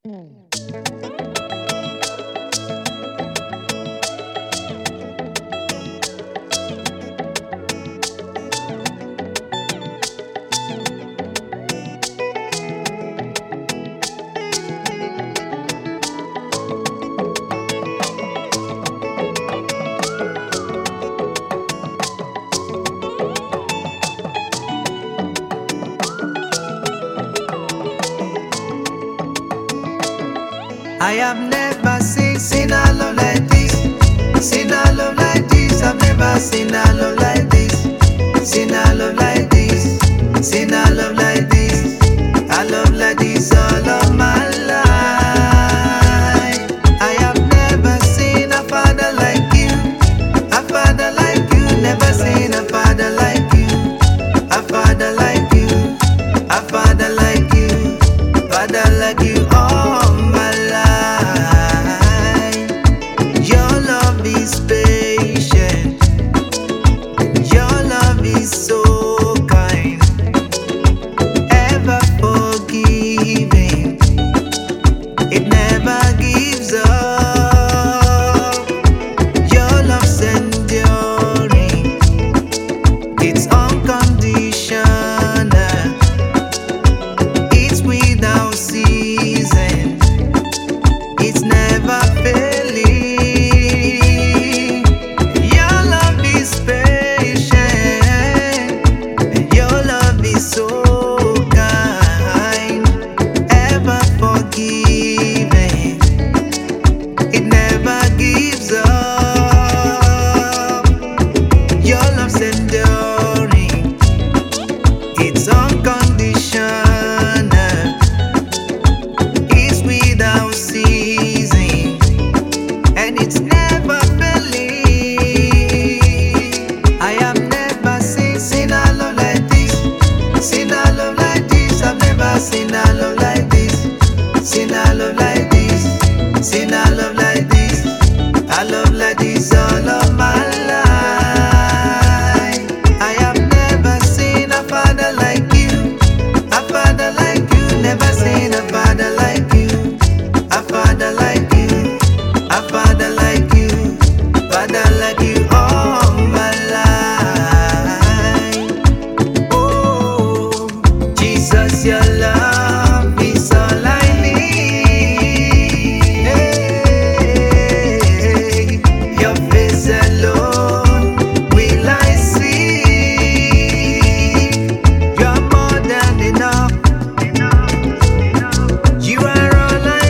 I have never seen a love like this. Seen a love like this. I've never seen a love like this. Seen a love like this. Seen a love like this. A love like this all of my life. I have never seen a father like you. A father like you. Never seen a father like you. A father like you. A father like you. Father like you all my life. Your love is patient. Your love is so kind. Ever forgiving. It never gives up. Your love's enduring. It's unconditional. It's without season. It's never failing. Your love is patient. Your love is so kind. Ever forgiving. It never gives up. Your love's enduring. It's unconditional. It's without season. And it's never failing. I have never seen a love like this. Seen a love like this. I've never seen a love like this. Seen a love like this. Seen a love like this. A love like this all of my life. I have never seen a father like you. A father like you. Never seen a father like you. A father like you. A father like you. Father like you all my life. Oh, Jesus, your love is all I need. Hey, your face alone will I see. You're more than enough. You are all I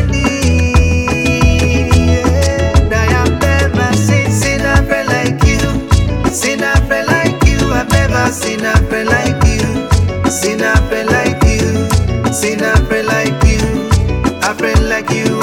need. I have never seen a friend like you. Seen a friend like you. I've never seen a friend like you. Seen a friend like you. Seen a friend like you. A friend like you